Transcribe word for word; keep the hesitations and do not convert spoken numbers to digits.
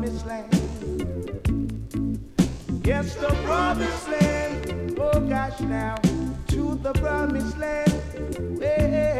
promised land. Yes, the promised land. Oh gosh, now to the promised land. Hey,